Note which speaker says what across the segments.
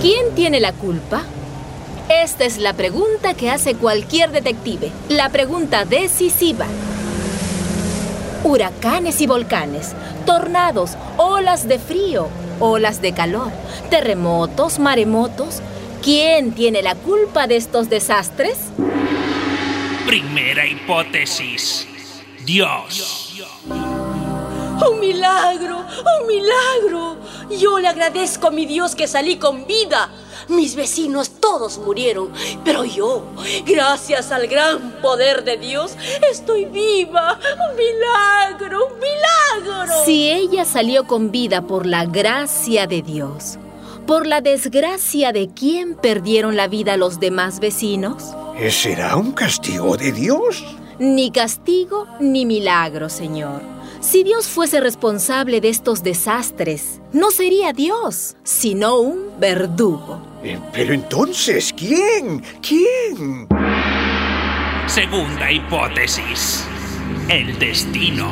Speaker 1: ¿Quién tiene la culpa? Esta es la pregunta que hace cualquier detective. La pregunta decisiva. Huracanes y volcanes, tornados, olas de frío, olas de calor, terremotos, maremotos. ¿Quién tiene la culpa de estos desastres?
Speaker 2: Primera hipótesis: Dios.
Speaker 3: ¡Un milagro! ¡Un milagro! Yo le agradezco a mi Dios que salí con vida. Mis vecinos todos murieron, pero yo, gracias al gran poder de Dios, estoy viva. ¡Un milagro! ¡Un milagro!
Speaker 1: Si ella salió con vida por la gracia de Dios, ¿por la desgracia de quién perdieron la vida los demás vecinos?
Speaker 4: ¿Será un castigo de Dios?
Speaker 1: Ni castigo ni milagro, Señor. Si Dios fuese responsable de estos desastres, no sería Dios, sino un verdugo.
Speaker 4: Pero entonces, ¿quién? ¿Quién?
Speaker 2: Segunda hipótesis: el destino.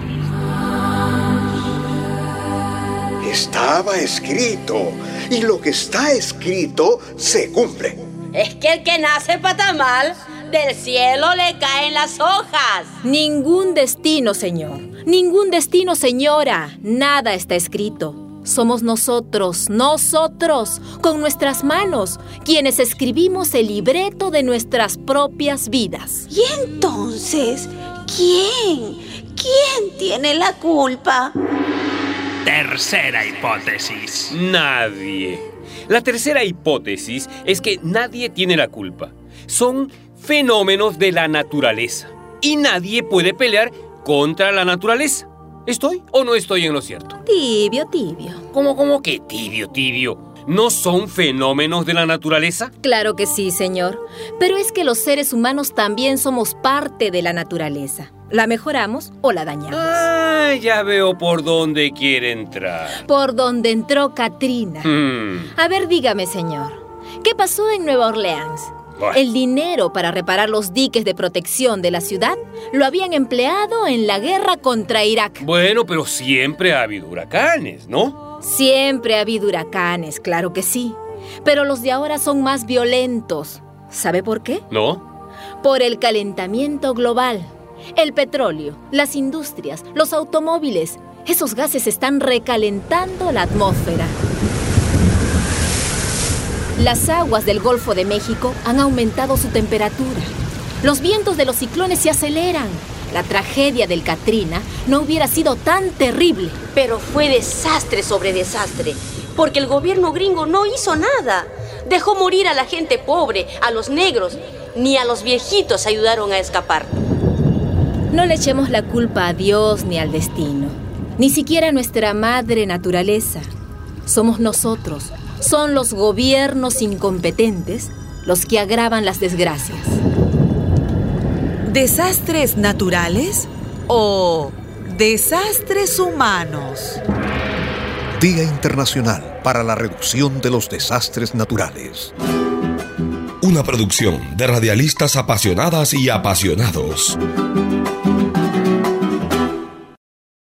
Speaker 4: Estaba escrito, y lo que está escrito se cumple.
Speaker 3: Es que el que nace patamal, del cielo le caen las hojas.
Speaker 1: Ningún destino, Señor. Ningún destino, señora. Nada está escrito. Somos nosotros, con nuestras manos, quienes escribimos el libreto de nuestras propias vidas.
Speaker 5: ¿Y entonces, quién? ¿Quién tiene la culpa?
Speaker 2: Tercera hipótesis:
Speaker 6: nadie. La tercera hipótesis es que nadie tiene la culpa. Son fenómenos de la naturaleza y nadie puede pelear contra la naturaleza. ¿Estoy o no estoy en lo cierto?
Speaker 1: Tibio.
Speaker 6: ¿Cómo que tibio? ¿No son fenómenos de la naturaleza?
Speaker 1: Claro que sí, señor. Pero es que los seres humanos también somos parte de la naturaleza. ¿La mejoramos o la dañamos?
Speaker 6: Ya veo por dónde quiere entrar.
Speaker 1: Por donde entró Katrina. A ver, dígame, señor, ¿qué pasó en Nueva Orleans? El dinero para reparar los diques de protección de la ciudad lo habían empleado en la guerra contra Irak.
Speaker 6: Bueno, pero siempre ha habido huracanes, ¿no?
Speaker 1: Siempre ha habido huracanes, claro que sí. Pero los de ahora son más violentos. ¿Sabe por qué?
Speaker 6: ¿No?
Speaker 1: Por el calentamiento global. El petróleo, las industrias, los automóviles. Esos gases están recalentando la atmósfera. Las aguas del Golfo de México han aumentado su temperatura. Los vientos de los ciclones se aceleran. La tragedia del Katrina no hubiera sido tan terrible.
Speaker 3: Pero fue desastre sobre desastre, porque el gobierno gringo no hizo nada. Dejó morir a la gente pobre, a los negros, ni a los viejitos ayudaron a escapar.
Speaker 1: No le echemos la culpa a Dios ni al destino, ni siquiera a nuestra madre naturaleza. Somos nosotros. Son los gobiernos incompetentes los que agravan las desgracias.
Speaker 7: ¿Desastres naturales o desastres humanos?
Speaker 8: Día Internacional para la Reducción de los Desastres Naturales.
Speaker 9: Una producción de radialistas apasionadas y apasionados.